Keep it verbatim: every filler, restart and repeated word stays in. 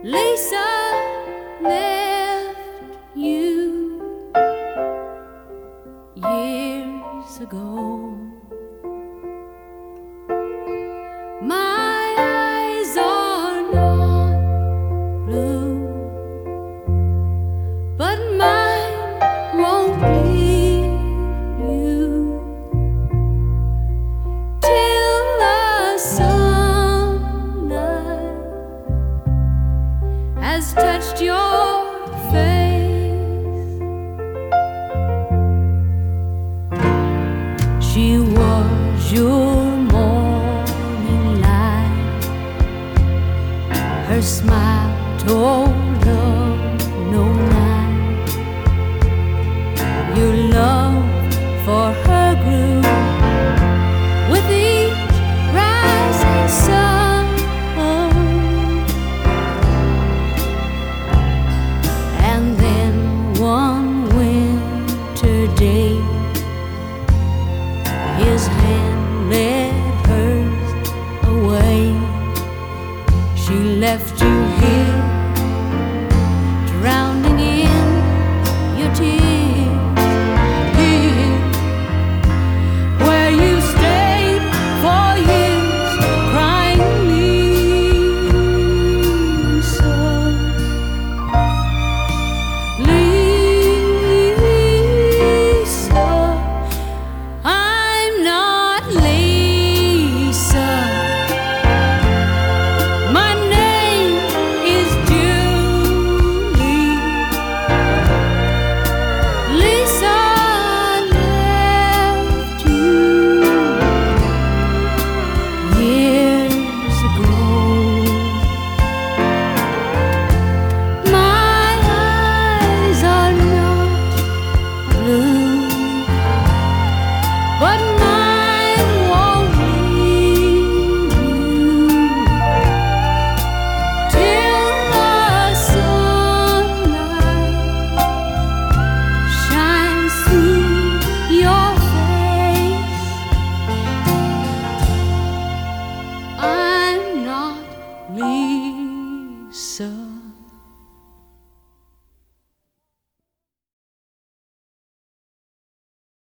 Lisa left you years ago. My eyes are not blue, but mine won't leave you till the sunlight has touched your face. She was your morning light, her smile told of no night. Your love for her grew with each rising sun, and then one winter day his hand led hers away. She left you here